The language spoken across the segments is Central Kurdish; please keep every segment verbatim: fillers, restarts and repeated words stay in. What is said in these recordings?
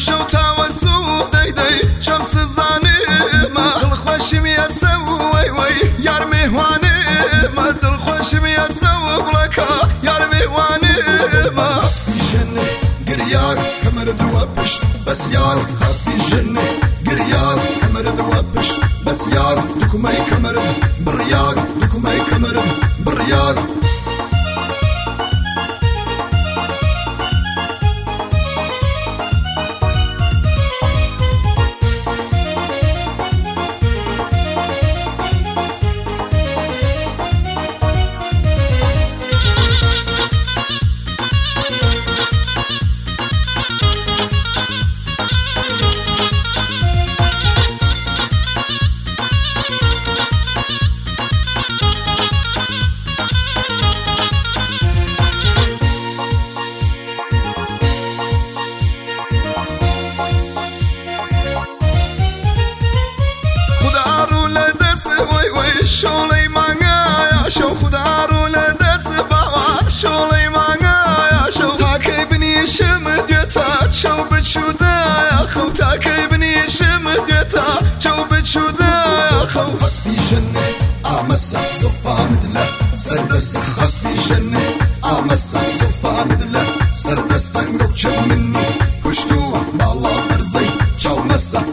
شوتا وسو دي دي شمس الظالمة دل خوشم يسوي وي يار مهواني ما دل خوشم يسوي بلكا يار مهواني ما خاصي جنة قريار كمر دوبش بس يار خاصي جنة قريار كمر دوبش بس يار دكمي كمر بريار دكمي كمر بريار وي وي شولي معايا شو خدارو لدرس باوار شولي معايا شو تاكي بني شمد يتا شو بتشودا يا خو تاكي بني شمد يتا شو بتشودا يا خو خصبي جنة أمسا صفا مدلة سردس خصبي جنة أمسا صفا مدلة سردس نوتش مني كشتو بالله برزي شو مسا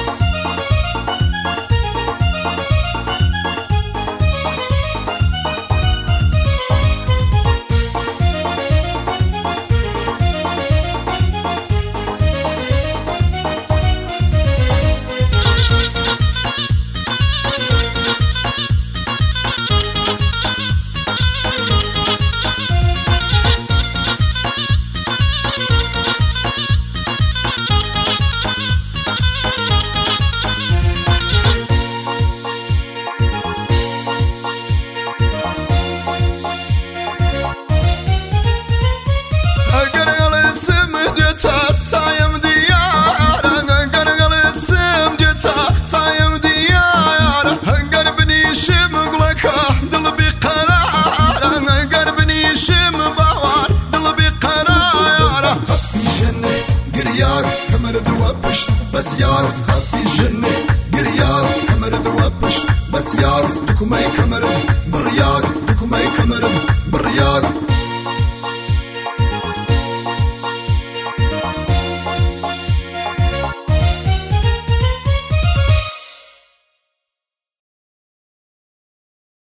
سايم ديارة قرقل السم جتا سايم ديارة قربني شم قلك دل بقرارة قربني شم باوار دل بقرارة خصبي جنة قريار كمر دوبش بس يار خصبي جنة قريار كمر دوبش بس يار دكمي كمر بريار دكمي كمر بريار